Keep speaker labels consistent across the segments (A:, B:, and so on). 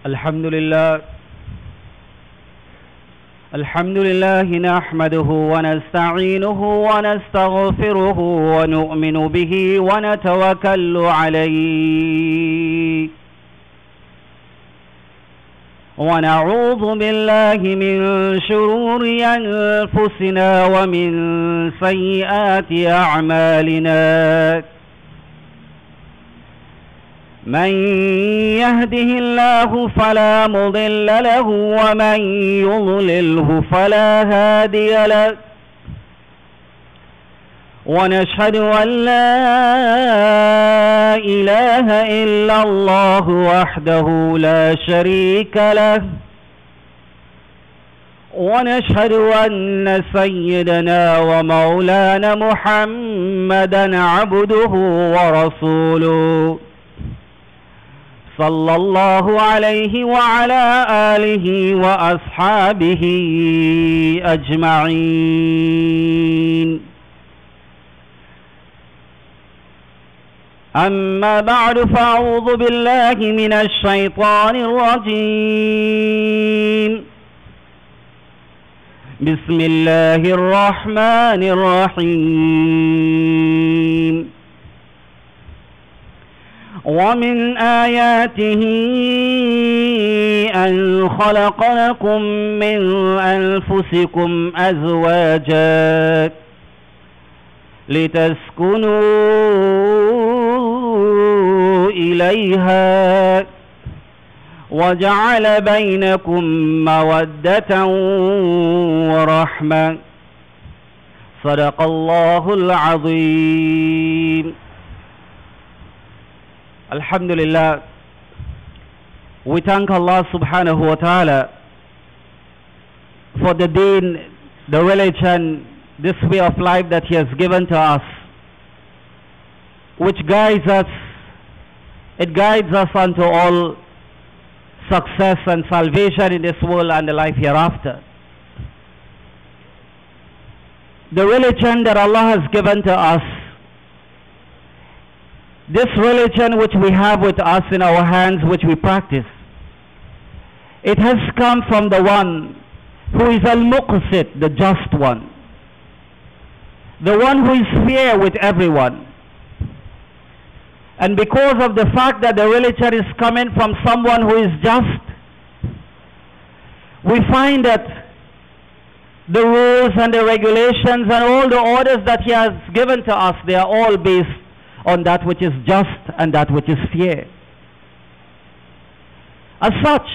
A: الحمد لله نحمده ونستعينه ونستغفره ونؤمن به ونتوكل عليه ونعوذ بالله من شرور أنفسنا ومن سيئات أعمالنا من يهده الله فلا مضل له ومن يضلله فلا هادي له ونشهد أن لا إله إلا الله وحده لا شريك له ونشهد أن سيدنا ومولانا محمدا عبده ورسوله صلى الله عليه وعلى آله وأصحابه أجمعين أما بعد فأعوذ بالله من الشيطان الرجيم بسم الله الرحمن الرحيم ومن آياته أن خلق لكم من أنفسكم أزواجا لتسكنوا إليها وجعل بينكم مودة ورحمة صدق الله العظيم. Alhamdulillah, we thank Allah subhanahu wa ta'ala for the deen, the religion, this way of life that He has given to us, which guides us. It guides us unto all success and salvation in this world and the life hereafter. The religion that Allah has given to us, this religion which we have with us in our hands, which we practice, it has come from the one who is Al-Muqsit, the just one, the one who is fair with everyone. And because of the fact that the religion is coming from someone who is just, we find that the rules and the regulations and all the orders that He has given to us, they are all based on that which is just and that which is fair. As such,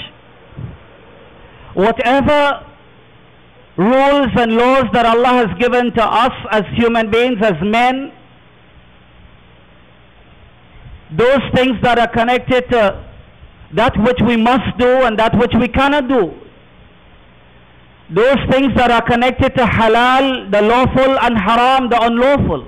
A: whatever rules and laws that Allah has given to us as human beings, as men, those things that are connected to that which we must do and that which we cannot do, those things that are connected to halal, the lawful, and haram, the unlawful,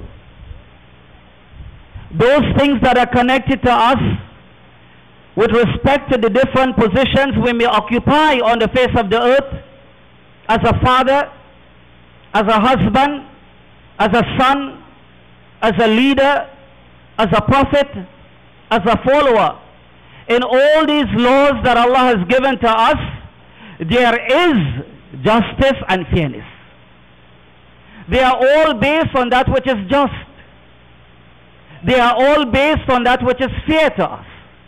A: those things that are connected to us with respect to the different positions we may occupy on the face of the earth, as a father, as a husband, as a son, as a leader, as a prophet, as a follower. In all these laws that Allah has given to us, there is justice and fairness. They are all based on that which is just. They are all based on that which is fair to us.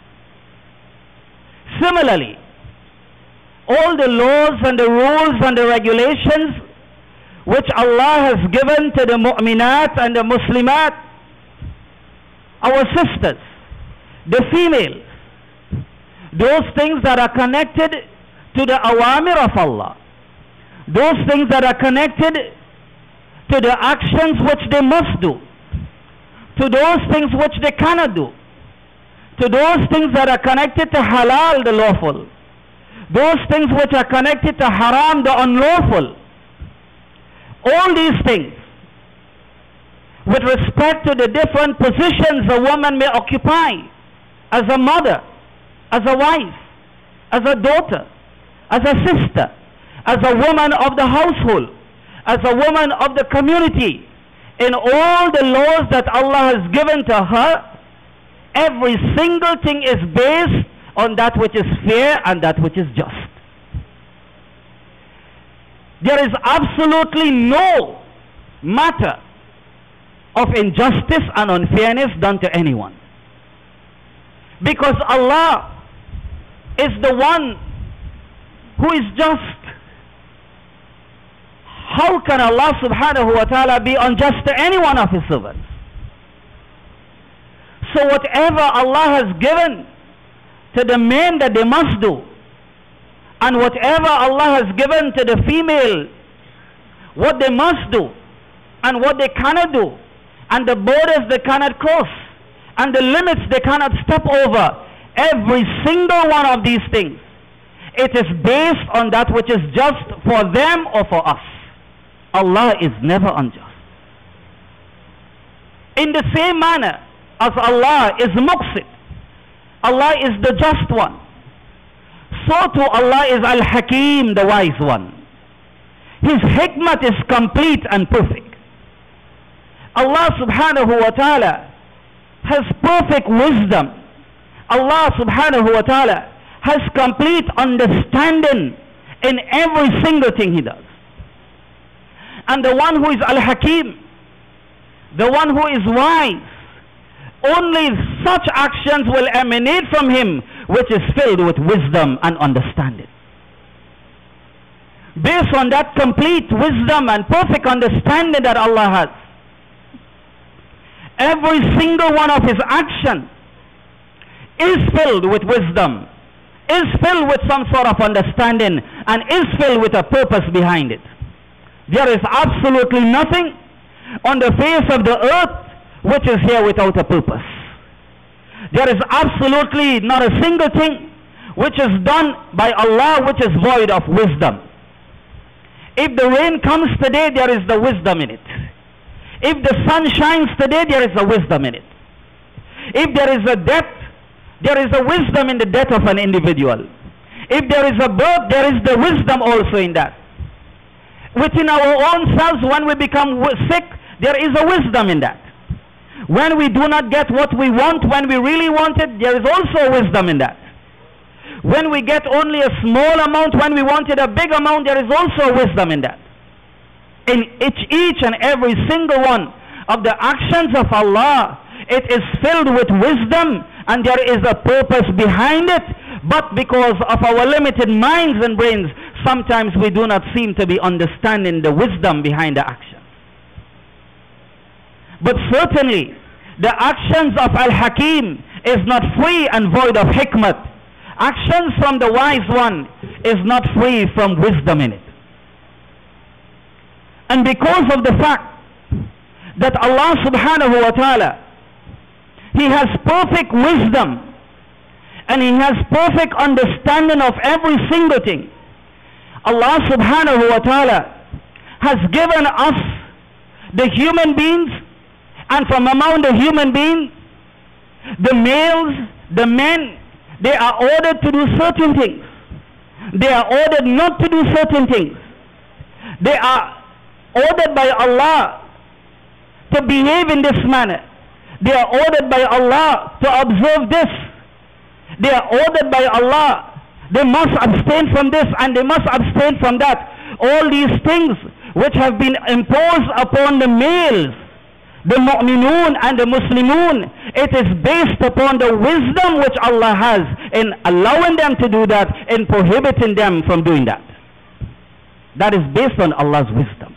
A: Similarly, all the laws and the rules and the regulations which Allah has given to the mu'minat and the muslimat, our sisters, the females, those things that are connected to the awamir of Allah, those things that are connected to the actions which they must do, to those things which they cannot do, to those things that are connected to halal, the lawful, those things which are connected to haram, the unlawful. All these things, with respect to the different positions a woman may occupy, as a mother, as a wife, as a daughter, as a sister, as a woman of the household, as a woman of the community, in all the laws that Allah has given to her, every single thing is based on that which is fair and that which is just. There is absolutely no matter of injustice and unfairness done to anyone. Because Allah is the one who is just. How can Allah subhanahu wa ta'ala be unjust to any one of his servants? So whatever Allah has given to the men that they must do, and whatever Allah has given to the female, what they must do, and what they cannot do, and the borders they cannot cross, and the limits they cannot step over, every single one of these things, it is based on that which is just for them or for us. Allah is never unjust. In the same manner as Allah is muqsit, Allah is the just one, so too Allah is Al-Hakim, the wise one. His hikmat is complete and perfect. Allah subhanahu wa ta'ala has perfect wisdom. Allah subhanahu wa ta'ala has complete understanding in every single thing he does. And the one who is Al-Hakim, the one who is wise, only such actions will emanate from him which is filled with wisdom and understanding. Based on that complete wisdom and perfect understanding that Allah has, every single one of his actions is filled with wisdom, is filled with some sort of understanding, and is filled with a purpose behind it. There is absolutely nothing on the face of the earth which is here without a purpose. There is absolutely not a single thing which is done by Allah which is void of wisdom. If the rain comes today, there is the wisdom in it. If the sun shines today, there is a wisdom in it. If there is a death, there is a wisdom in the death of an individual. If there is a birth, there is the wisdom also in that. Within our own selves, when we become sick, there is a wisdom in that. When we do not get what we want, when we really want it, there is also a wisdom in that. When we get only a small amount, when we wanted a big amount, there is also a wisdom in that. In each and every single one of the actions of Allah, it is filled with wisdom, and there is a purpose behind it. But because of our limited minds and brains, sometimes we do not seem to be understanding the wisdom behind the action. But certainly, the actions of Al-Hakim is not free and void of hikmat. Actions from the wise one is not free from wisdom in it. And because of the fact that Allah subhanahu wa ta'ala, He has perfect wisdom and He has perfect understanding of every single thing, Allah subhanahu wa ta'ala has given us, the human beings, and from among the human beings, the males, the men, they are ordered to do certain things. They are ordered not to do certain things. They are ordered by Allah to behave in this manner. They are ordered by Allah to observe this. They are ordered by Allah. They must abstain from this and they must abstain from that. All these things which have been imposed upon the males, the mu'minun and the muslimun, it is based upon the wisdom which Allah has in allowing them to do that, in prohibiting them from doing that. That is based on Allah's wisdom.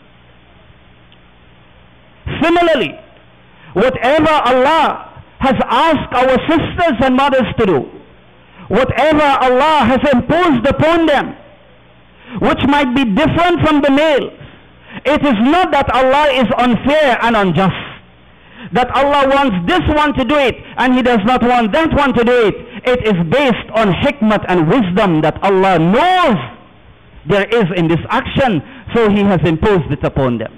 A: Similarly, whatever Allah has asked our sisters and mothers to do, whatever Allah has imposed upon them, which might be different from the males, it is not that Allah is unfair and unjust, that Allah wants this one to do it and He does not want that one to do it. It is based on hikmat and wisdom that Allah knows there is in this action, so He has imposed it upon them.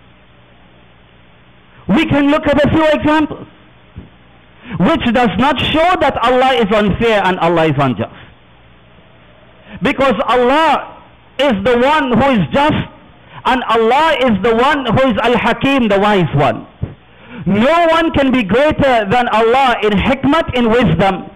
A: We can look at a few examples which does not show that Allah is unfair and Allah is unjust, because Allah is the one who is just and Allah is the one who is Al-Hakim, the wise one. No one can be greater than Allah in hikmat, in wisdom.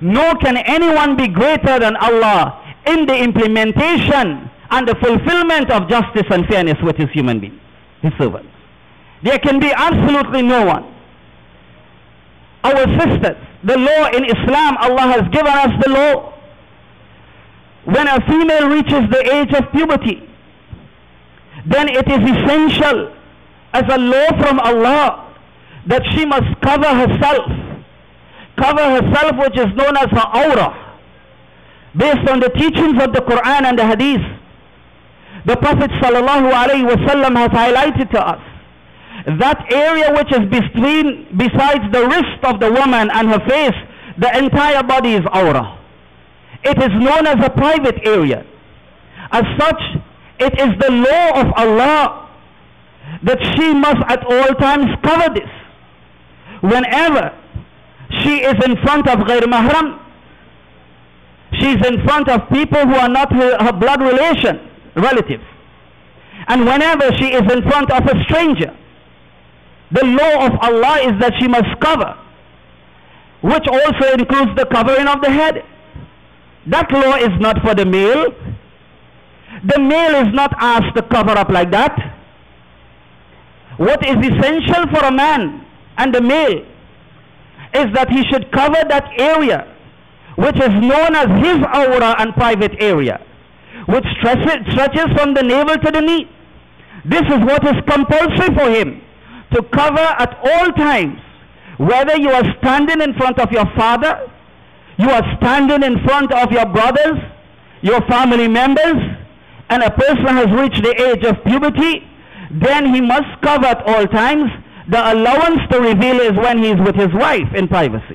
A: Nor can anyone be greater than Allah in the implementation and the fulfillment of justice and fairness with his human beings, his servants. There can be absolutely no one. Our sisters, the law in Islam, Allah has given us the law. When a female reaches the age of puberty, then it is essential as a law from Allah that she must cover herself, which is known as her awrah, based on the teachings of the Quran and the Hadith. The Prophet ﷺ has highlighted to us that area which is besides the wrist of the woman and her face, the entire body is awrah. It is known as a private area. As such, it is the law of Allah that she must at all times cover this. Whenever she is in front of Ghair Mahram, she is in front of people who are not her blood relatives. And whenever she is in front of a stranger, the law of Allah is that she must cover, which also includes the covering of the head. That law is not for the male. The male is not asked to cover up like that. What is essential for a man and the male is that he should cover that area which is known as his awrah and private area, which stretches from the navel to the knee. This is what is compulsory for him to cover at all times, whether you are standing in front of your father, you are standing in front of your brothers, your family members, and a person has reached the age of puberty, then he must cover at all times. The allowance to reveal is when he is with his wife in privacy.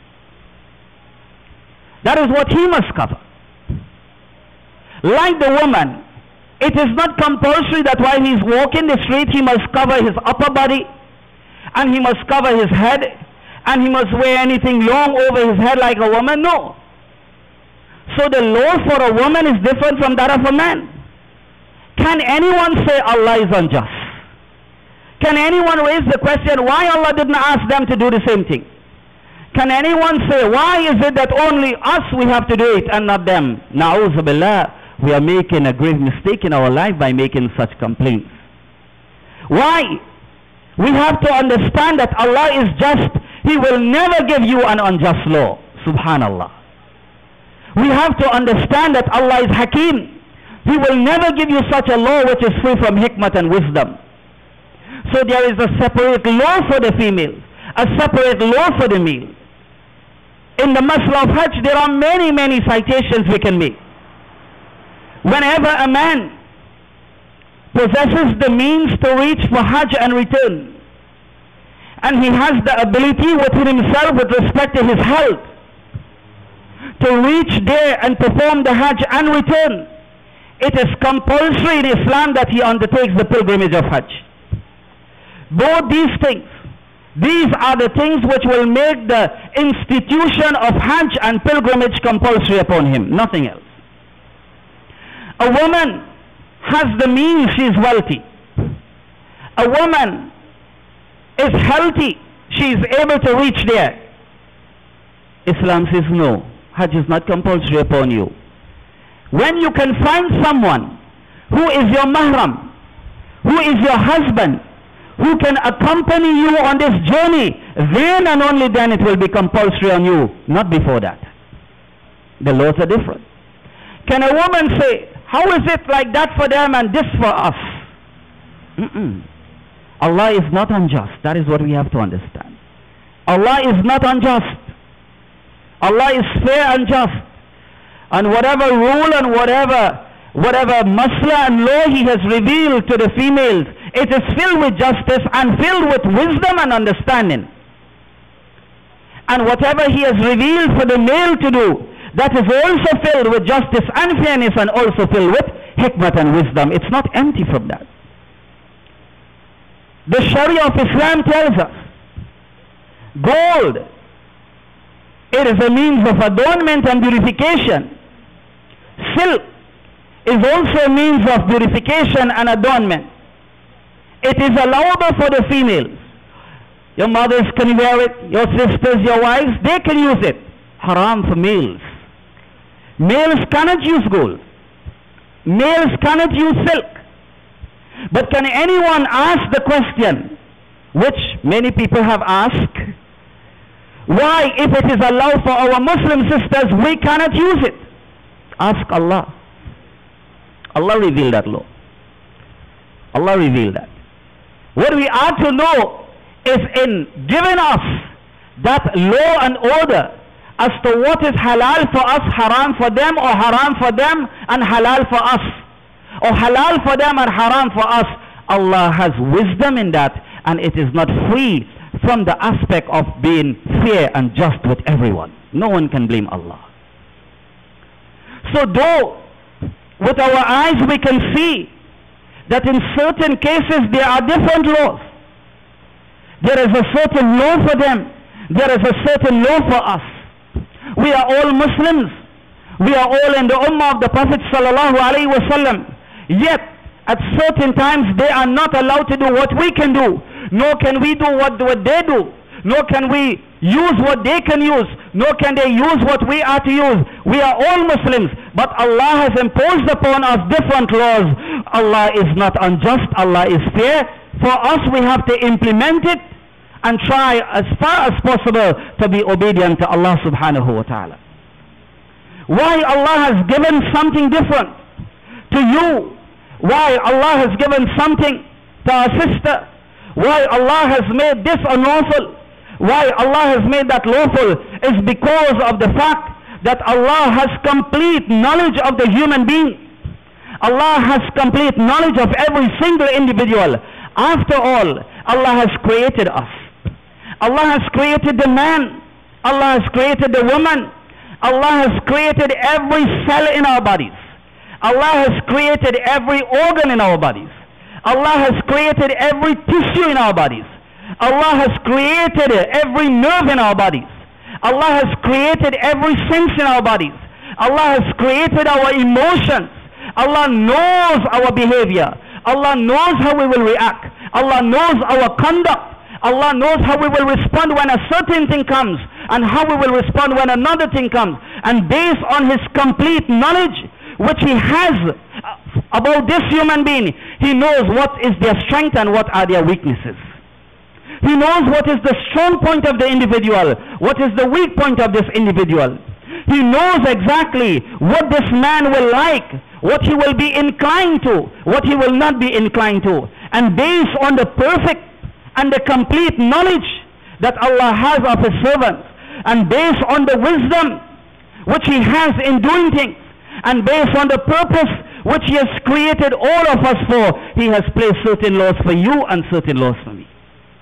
A: That is what he must cover. Like the woman, it is not compulsory that while he is walking the street he must cover his upper body, and he must cover his head, and he must wear anything long over his head like a woman. No. So the law for a woman is different from that of a man. Can anyone say Allah is unjust? Can anyone raise the question why Allah didn't ask them to do the same thing? Can anyone say why is it that only us we have to do it and not them? Na'udhu billah. We are making a grave mistake in our life by making such complaints. Why? We have to understand that Allah is just. He will never give you an unjust law. Subhanallah. We have to understand that Allah is Hakim. He will never give you such a law which is free from hikmat and wisdom. So there is a separate law for the female, a separate law for the male. In the Masla of Hajj, there are many citations we can make. Whenever a man possesses the means to reach for Hajj and return, and he has the ability within himself with respect to his health to reach there and perform the Hajj and return, it is compulsory in Islam that he undertakes the pilgrimage of Hajj. Both these things, these are the things which will make the institution of Hajj and pilgrimage compulsory upon him, nothing else. A woman has the means, she is wealthy. A woman is healthy, she is able to reach there. Islam says no, Hajj is not compulsory upon you. When you can find someone who is your mahram, who is your husband, who can accompany you on this journey, then and only then it will be compulsory on you, not before that. The laws are different. Can a woman say, how is it like that for them and this for us? Allah is not unjust. That is what we have to understand. Allah is not unjust. Allah is fair and just. And whatever rule and whatever masla and law He has revealed to the females, it is filled with justice and filled with wisdom and understanding. And whatever He has revealed for the male to do, that is also filled with justice and fairness and also filled with hikmat and wisdom. It's not empty from that. The Sharia of Islam tells us, gold, it is a means of adornment and purification. Silk is also a means of purification and adornment. It is allowable for the females. Your mothers can wear it, your sisters, your wives, they can use it haram for males. Males cannot use gold. Males cannot use silk. But can anyone ask the question, which many people have asked, why, if it is allowed for our Muslim sisters, we cannot use it? Ask Allah. Allah revealed that law. Allah revealed that. What we are to know is in giving us that law and order as to what is halal for us, haram for them, or haram for them and halal for us, or halal for them and haram for us. Allah has wisdom in that, and it is not free from the aspect of being fair and just with everyone. No one can blame Allah. So though with our eyes we can see that in certain cases there are different laws. There is a certain law for them. There is a certain law for us. We are all Muslims. We are all in the ummah of the Prophet sallallahu alaihi wasallam. Yet at certain times they are not allowed to do what we can do. Nor can we do what they do. Nor can we use what they can use. Nor can they use what we are to use. We are all Muslims. But Allah has imposed upon us different laws. Allah is not unjust. Allah is fair. For us, we have to implement it and try as far as possible to be obedient to Allah subhanahu wa ta'ala. Why Allah has given something different to you? Why Allah has given something to our sister? Why Allah has made this unlawful? Why Allah has made that lawful is because of the fact that Allah has complete knowledge of the human being. Allah has complete knowledge of every single individual. After all, Allah has created us. Allah has created the man. Allah has created the woman. Allah has created every cell in our bodies. Allah has created every organ in our bodies. Allah has created every tissue in our bodies. Allah has created every nerve in our bodies. Allah has created every sense in our bodies. Allah has created our emotions. Allah knows our behavior. Allah knows how we will react. Allah knows our conduct. Allah knows how we will respond when a certain thing comes and how we will respond when another thing comes. And based on His complete knowledge which He has about this human being, He knows what is their strength and what are their weaknesses. He knows what is the strong point of the individual, what is the weak point of this individual. He knows exactly what this man will like, what he will be inclined to, what he will not be inclined to. And based on the perfect and the complete knowledge that Allah has of His servants, and based on the wisdom which He has in doing things, and based on the purpose which He has created all of us for, He has placed certain laws for you and certain laws for me.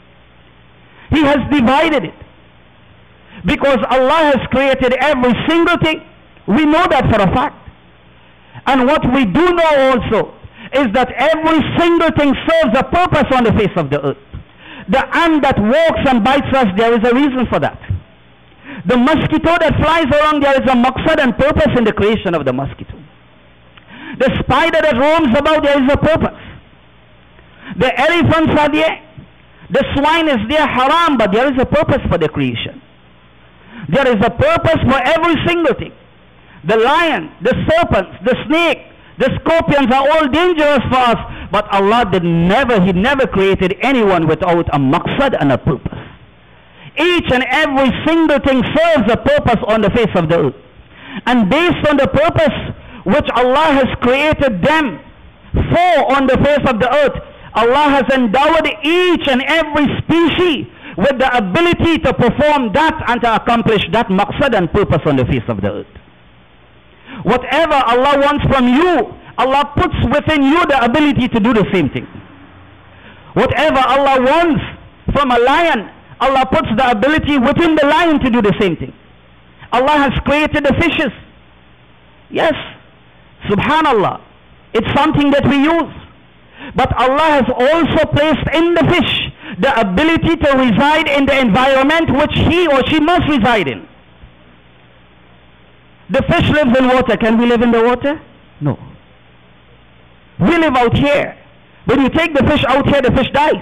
A: He has divided it. Because Allah has created every single thing. We know that for a fact. And what we do know also is that every single thing serves a purpose on the face of the earth. The ant that walks and bites us, there is a reason for that. The mosquito that flies around, there is a maqsad and purpose in the creation of the mosquito. The spider that roams about, there is a purpose. The elephants are there. The swine is there, haram, but there is a purpose for the creation. There is a purpose for every single thing. The lion, the serpents, the snake, the scorpions are all dangerous for us. But Allah He never created anyone without a maqsad and a purpose. Each and every single thing serves a purpose on the face of the earth. And based on the purpose which Allah has created them for on the face of the earth, Allah has endowed each and every species with the ability to perform that and to accomplish that maqsad and purpose on the face of the earth. Whatever Allah wants from you, Allah puts within you the ability to do the same thing. Whatever Allah wants from a lion, Allah puts the ability within the lion to do the same thing. Allah has created the fishes. Yes, subhanallah, it's something that we use. But Allah has also placed in the fish the ability to reside in the environment which he or she must reside in. The fish lives in water. Can we live in the water? No. We live out here. When you take the fish out here, the fish dies.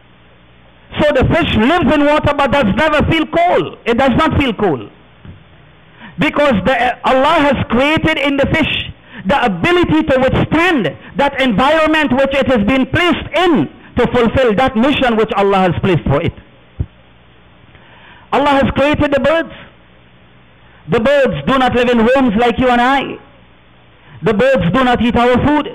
A: So the fish lives in water but does never feel cold. It does not feel cold. Because Allah has created in the fish the ability to withstand that environment which it has been placed in to fulfill that mission which Allah has placed for it. Allah has created the birds. The birds do not live in homes like you and I. The birds do not eat our food.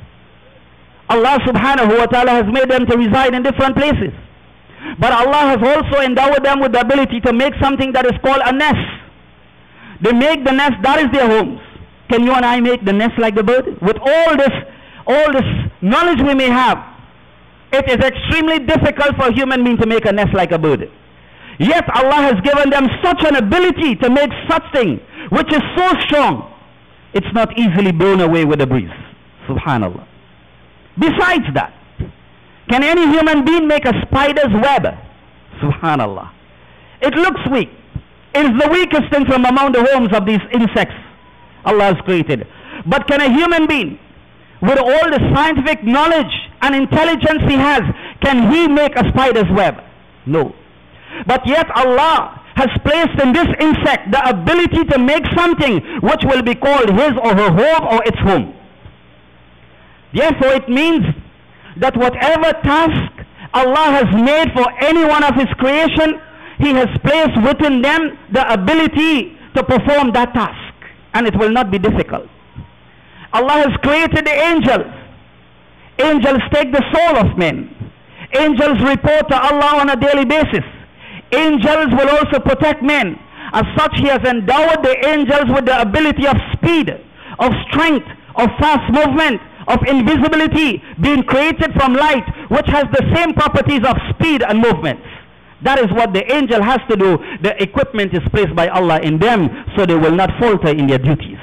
A: Allah subhanahu wa ta'ala has made them to reside in different places. But Allah has also endowed them with the ability to make something that is called a nest. They make the nest, that is their homes. Can you and I make the nest like the bird? With all this knowledge we may have, it is extremely difficult for a human being to make a nest like a bird. Yet Allah has given them such an ability to make such thing, which is so strong, it's not easily blown away with a breeze. Subhanallah. Besides that, can any human being make a spider's web? Subhanallah. It looks weak. It is the weakest thing from among the homes of these insects Allah has created. But can a human being, with all the scientific knowledge and intelligence he has, can he make a spider's web? No. But yet Allah has placed in this insect the ability to make something which will be called his or her home or its home. Therefore it means that whatever task Allah has made for any one of his creation, he has placed within them the ability to perform that task, and it will not be difficult. Allah has created the angels. Angels take the soul of men. Angels report to Allah on a daily basis. Angels will also protect men. As such, he has endowed the angels with the ability of speed, of strength, of fast movement, of invisibility, being created from light, which has the same properties of speed and movement. That is what the angel has to do. The equipment is placed by Allah in them, so they will not falter in their duties.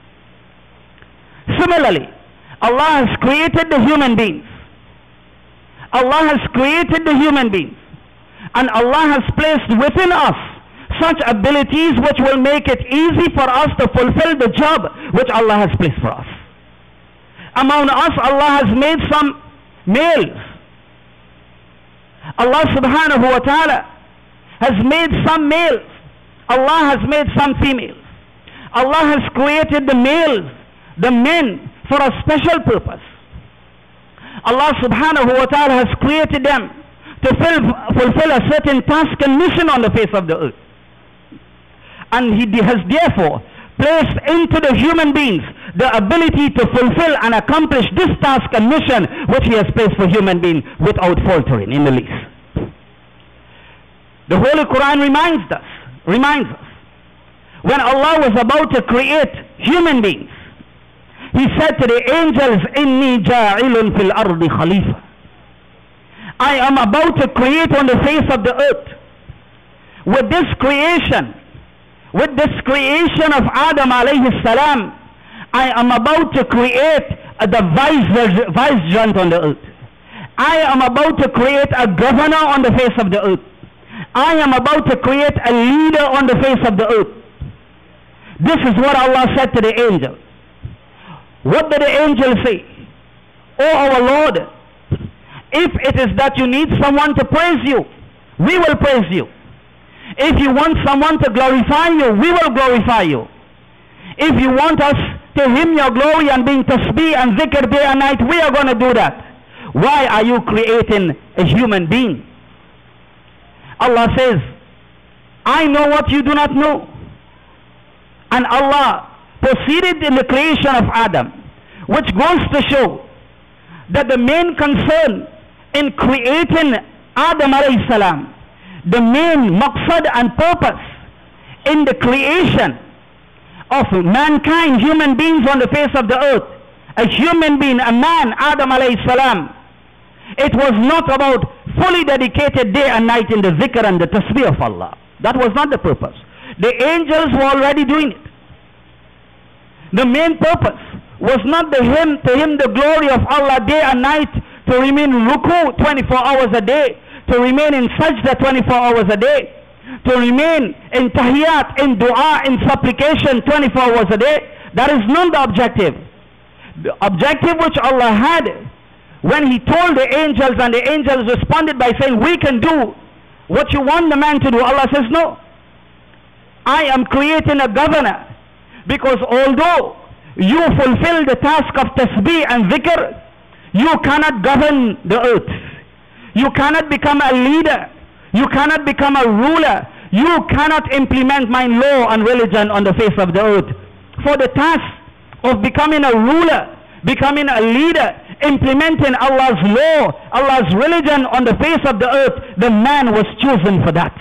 A: Similarly, Allah has created the human beings. Allah has created the human beings. And Allah has placed within us such abilities which will make it easy for us to fulfill the job which Allah has placed for us. Among us, Allah has made some males. Allah subhanahu wa ta'ala has made some males. Allah has made some females. Allah has created the males, the men, for a special purpose. Allah subhanahu wa ta'ala has created them to fulfill a certain task and mission on the face of the earth. And he has therefore placed into the human beings the ability to fulfill and accomplish this task and mission which he has placed for human beings without faltering in the least. The Holy Quran reminds us when Allah was about to create human beings, he said to the angels, Inni ja'ilun fil ardi khalifa. I am about to create on the face of the earth. With this creation of Adam alayhi salam, I am about to create the vicegerent on the earth. I am about to create a governor on the face of the earth. I am about to create a leader on the face of the earth. This is what Allah said to the angel. What did the angel say? Oh our Lord, if it is that you need someone to praise you, we will praise you. If you want someone to glorify you, we will glorify you. If you want us to hymn your glory and bring tasbih and zikr day and night, we are going to do that. Why are you creating a human being? Allah says, I know what you do not know. And Allah proceeded in the creation of Adam, which goes to show that the main concern in creating Adam alayhi salam, the main maqsad and purpose in the creation of mankind, human beings on the face of the earth, a human being, a man, Adam alayhi salam, it was not about fully dedicated day and night in the zikr and the tasbih of Allah. That was not the purpose. The angels were already doing it. The main purpose was not to him the glory of Allah day and night, to remain ruku 24 hours a day, to remain in sajda 24 hours a day, to remain in tahiyat, in dua, in supplication 24 hours a day. That is not the objective. The objective which Allah had when he told the angels, and the angels responded by saying, we can do what you want the man to do. Allah says no. I am creating a governor. Because although you fulfill the task of tasbih and dhikr, you cannot govern the earth. You cannot become a leader. You cannot become a ruler. You cannot implement my law and religion on the face of the earth. For the task of becoming a ruler, becoming a leader, implementing Allah's law, Allah's religion on the face of the earth, the man was chosen for that.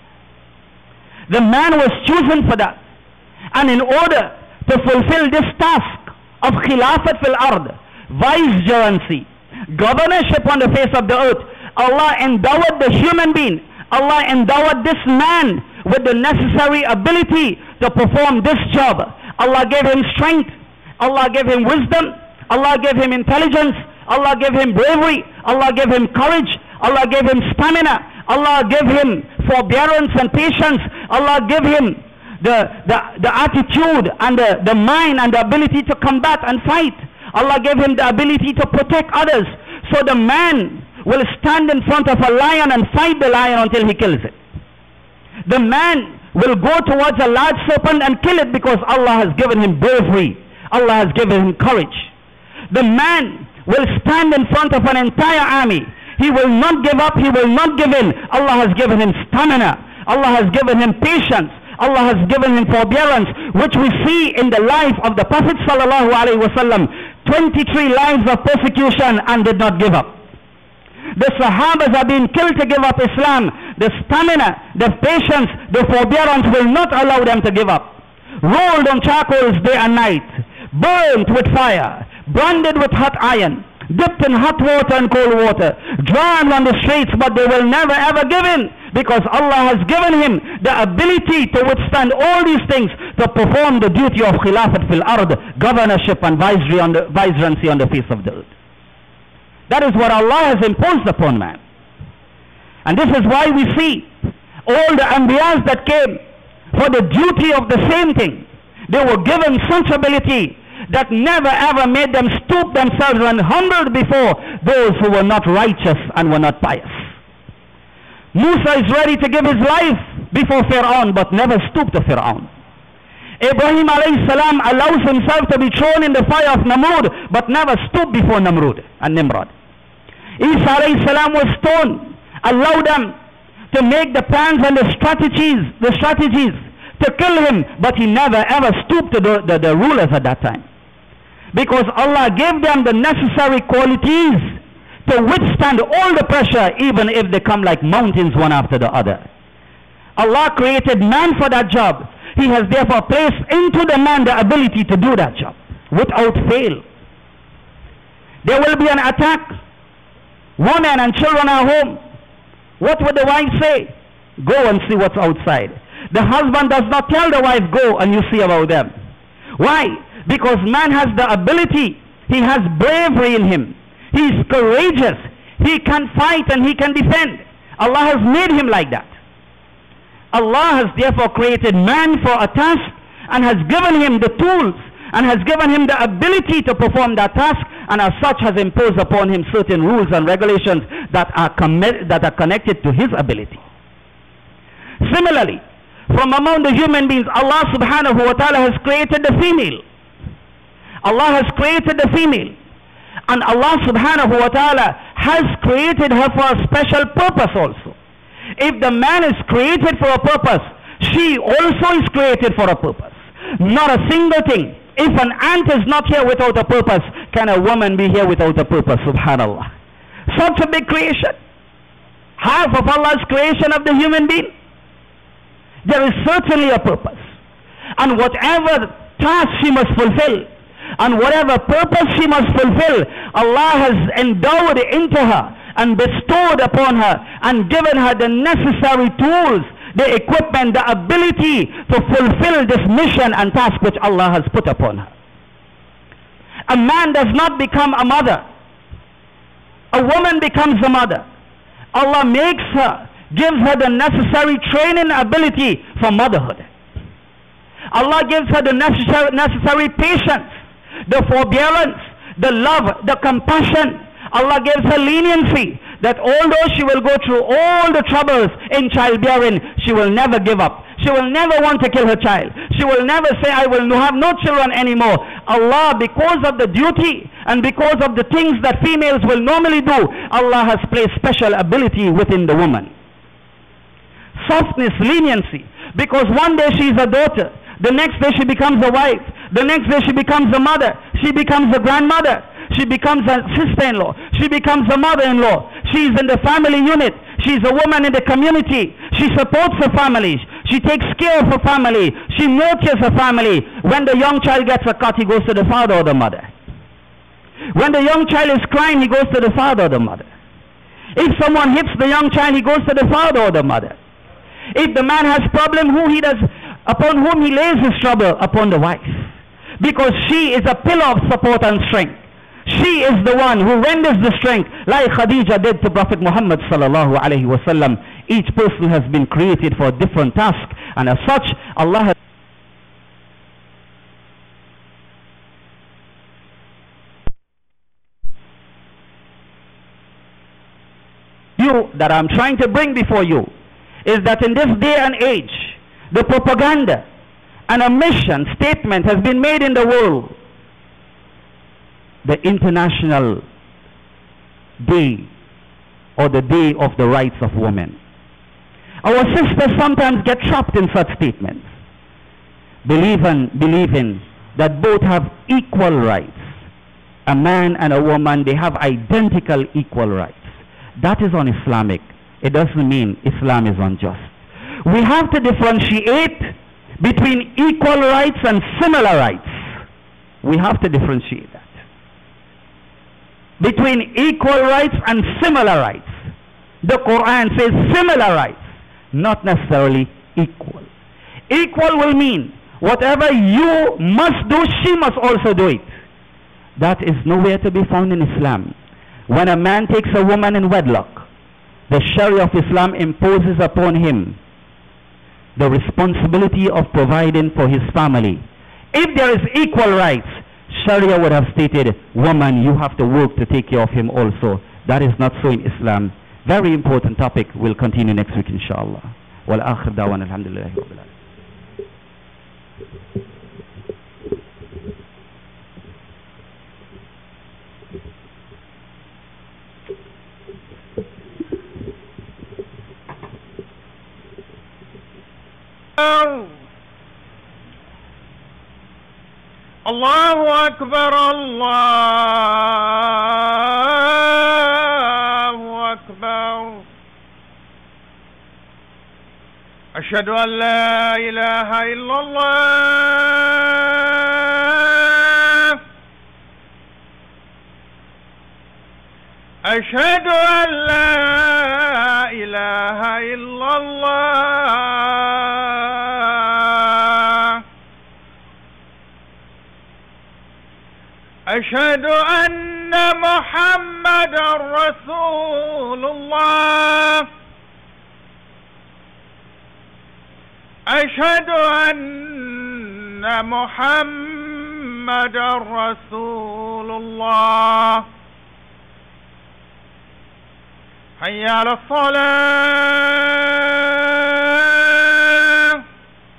A: The man was chosen for that. And in order to fulfill this task of khilafat fil ard, vicegerency, governorship on the face of the earth, Allah endowed the human being, Allah endowed this man with the necessary ability to perform this job. Allah gave him strength, Allah gave him wisdom, Allah gave him intelligence, Allah gave him bravery, Allah gave him courage, Allah gave him stamina, Allah gave him forbearance and patience, Allah gave him the attitude and the mind and the ability to combat and fight. Allah gave him the ability to protect others. So the man will stand in front of a lion and fight the lion until he kills it. The man will go towards a large serpent and kill it because Allah has given him bravery. Allah has given him courage. The man will stand in front of an entire army. He will not give up. He will not give in. Allah has given him stamina. Allah has given him patience. Allah has given him forbearance, which we see in the life of the Prophet sallallahu alaihi wasallam. 23 lives of persecution and did not give up. The Sahabas are being killed to give up Islam. The stamina, the patience, the forbearance will not allow them to give up. Rolled on charcoals day and night, burnt with fire, branded with hot iron, dipped in hot water and cold water, drowned on the streets, but they will never ever give in, because Allah has given him the ability to withstand all these things, to perform the duty of khilafat fil ard, governorship and vicegerency on the face of the earth. That is what Allah has imposed upon man. And this is why we see all the Anbiyas that came for the duty of the same thing. They were given such ability that never ever made them stoop themselves and humbled before those who were not righteous and were not pious. Musa is ready to give his life before Fir'aun, but never stooped to Fir'aun. Ibrahim alayhi salam allows himself to be thrown in the fire of Namrud, but never stooped before Namrud and Nimrod. Isa alayhi salam was stoned, allowed them to make the plans and the strategies to kill him, but he never ever stooped to the rulers at that time. Because Allah gave them the necessary qualities to withstand all the pressure, even if they come like mountains one after the other. Allah created man for that job. He has therefore placed into the man the ability to do that job without fail. There will be an attack. Women and children are home. What would the wife say? Go and see what's outside. The husband does not tell the wife, go and you see about them. Why? Because man has the ability. He has bravery in him. He is courageous. He can fight and he can defend. Allah has made him like that. Allah has therefore created man for a task and has given him the tools and has given him the ability to perform that task, and as such has imposed upon him certain rules and regulations that are connected to his ability. Similarly, from among the human beings, Allah subhanahu wa ta'ala has created the female. Allah has created the female. And Allah subhanahu wa ta'ala has created her for a special purpose also. If the man is created for a purpose, she also is created for a purpose. Not a single thing. If an ant is not here without a purpose, can a woman be here without a purpose? Subhanallah. Such a big creation. Half of Allah's creation of the human being. There is certainly a purpose. And whatever task she must fulfill, and whatever purpose she must fulfill, Allah has endowed into her and bestowed upon her and given her the necessary tools, the equipment, the ability to fulfill this mission and task which Allah has put upon her. A man does not become a mother. A woman becomes a mother. Allah makes her, gives her the necessary training ability for motherhood. Allah gives her the necessary patience, the forbearance, the love, the compassion. Allah gives her leniency, that although she will go through all the troubles in childbearing, she will never give up. She will never want to kill her child. She will never say, I will have no children anymore. Allah, because of the duty and because of the things that females will normally do, Allah has placed special ability within the woman. Softness, leniency. Because one day she is a daughter, the next day she becomes a wife, the next day she becomes a mother, she becomes a grandmother, she becomes a sister-in-law, she becomes a mother-in-law, she is in the family unit, she is a woman in the community, she supports her family, she takes care of her family, she nurtures her family. When the young child gets a cut, he goes to the father or the mother. When the young child is crying, he goes to the father or the mother. If someone hits the young child, he goes to the father or the mother. If the man has problem, upon whom he lays his trouble? Upon the wife. Because she is a pillar of support and strength. She is the one who renders the strength, like Khadija did to Prophet Muhammad sallallahu alaihi wasallam. Each person has been created for a different task, and as such, Allah has that I'm trying to bring before you is that in this day and age, the propaganda and a mission statement has been made in the world. The International Day, or the Day of the Rights of Women. Our sisters sometimes get trapped in such statements, believing that both have equal rights. A man and a woman, they have identical equal rights. That is un-Islamic. It doesn't mean Islam is unjust. We have to differentiate between equal rights and similar rights. We have to differentiate that. Between equal rights and similar rights. The Quran says similar rights, not necessarily equal. Equal will mean whatever you must do, she must also do it. That is nowhere to be found in Islam. When a man takes a woman in wedlock, the Sharia of Islam imposes upon him the responsibility of providing for his family. If there is equal rights, Sharia would have stated, woman, you have to work to take care of him also. That is not so in Islam. Very important topic. We'll continue next week, inshallah. Wal akhir dawan alhamdulillahi rabbil alamin.
B: Allahu Akbar, Allahu Akbar. Ashhadu an la ilaha illallah. Ashhadu an la ilaha illallah. أشهد أن محمدًا رسول الله. أشهد أن محمدًا رسول الله. حي على الصلاة.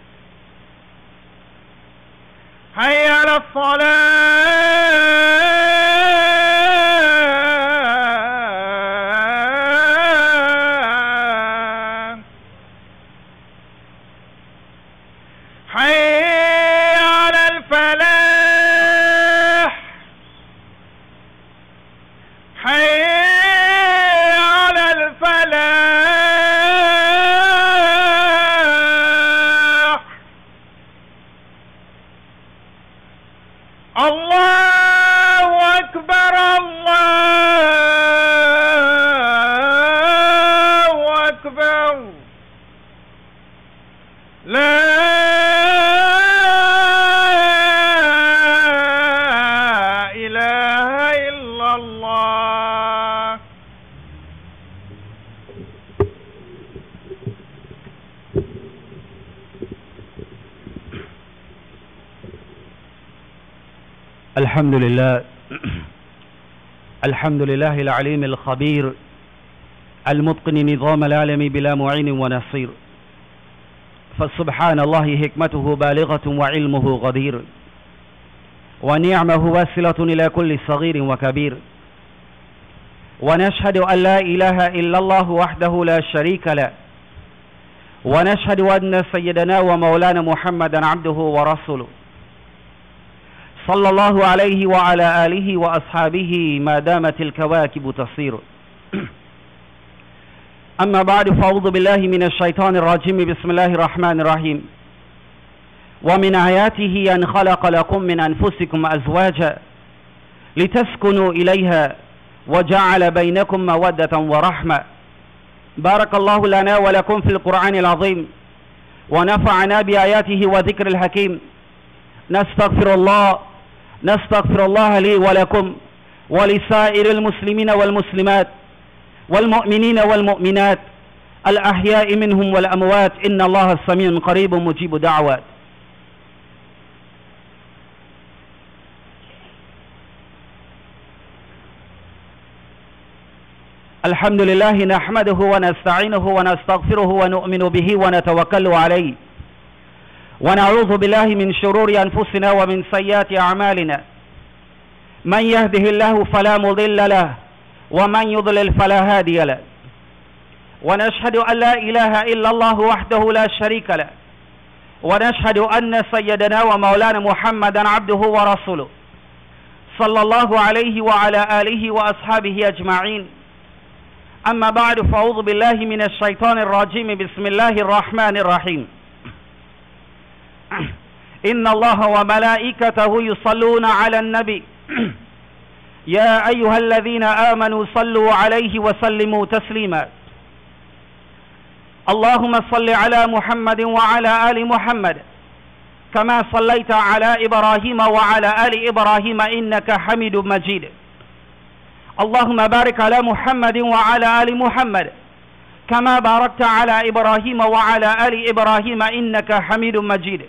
B: حي على الصلاة.
A: الحمد لله الحمد لله العليم الخبير المتقن نظام العالم بلا معين ونصير فسبحان الله حكمته بالغة وعلمه غدير، ونعمه واصلة إلى كل صغير وكبير. ونشهد أن لا إله إلا الله وحده لا شريك له، ونشهد أن سيدنا ومولانا محمدا عبده ورسوله صلى الله عليه وعلى آله وأصحابه ما دامت الكواكب تصير. أما بعد، فأعوذ بالله من الشيطان الرجيم. بسم الله الرحمن الرحيم. ومن آياته أن خلق لكم من أنفسكم أزواجا لتسكنوا إليها وجعل بينكم مودة ورحمة. بارك الله لنا ولكم في القرآن العظيم، ونفعنا بآياته وذكر الحكيم. نستغفر الله لي ولكم ولسائر المسلمين والمسلمات والمؤمنين والمؤمنات الأحياء منهم والأموات، إن الله سميع قريب مجيب دعوات. الحمد لله نحمده ونستعينه ونستغفره ونؤمن به ونتوكل عليه، ونعوذ بالله من شرور أنفسنا ومن سيئات أعمالنا. من يهده الله فلا مضل له، ومن يضلل فلا هادي له. ونشهد أن لا إله إلا الله وحده لا شريك له، ونشهد أن سيدنا ومولانا محمدا عبده ورسوله صلى الله عليه وعلى آله وأصحابه أجمعين. أما بعد، فأعوذ بالله من الشيطان الرجيم. بسم الله الرحمن الرحيم. إن الله وملائكته يصلون على النبي يا أيها الذين آمنوا صلوا عليه وسلموا تسليما. اللهم صل على محمد وعلى آل محمد كما صليت على إبراهيم وعلى آل إبراهيم إنك حميد مجيد. اللهم بارك على محمد وعلى آل محمد كما باركت على إبراهيم وعلى آل إبراهيم إنك حميد مجيد.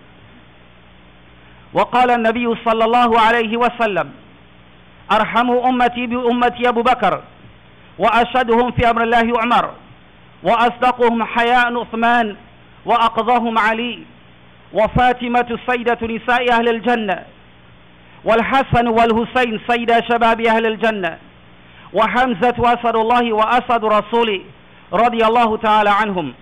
A: وقال النبي صلى الله عليه وسلم: أرحم أمتي بأمتي أبو بكر، وأشهدهم في أمر الله عمر، وأصدقهم حياء عثمان، وأقضاهم علي، وفاطمة سيدة نساء أهل الجنة، والحسن والحسين سيدا شباب أهل الجنة، وحمزة أسد الله وأسد رسوله رضي الله تعالى عنهم.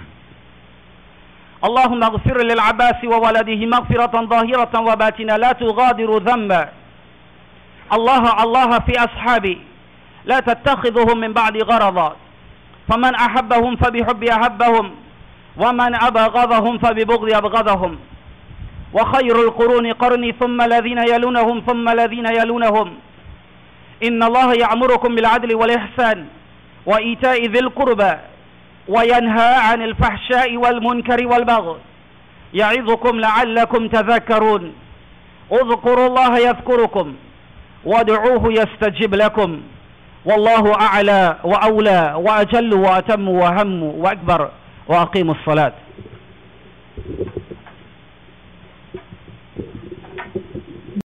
A: اللهم اغفر للعباس وولده مغفرة ظاهرة وباطنة لا تغادر ذنبا. الله في أصحابي لا تتخذهم من بعد غرضا، فمن أحبهم فبحب أحبهم، ومن أبغضهم فببغض أبغضهم. وخير القرون قرني ثم الذين يلونهم ثم الذين يلونهم. إن الله يأمركم بالعدل والإحسان وإيتاء ذي القربى وينهى عن الفحشاء والمنكر والبغي، يعظكم لعلكم تذكرون. اذكروا الله يذكركم وادعوه يستجب لكم، والله أعلى وأولى وأجل وأتم وهم وأكبر. وأقيموا الصلاة.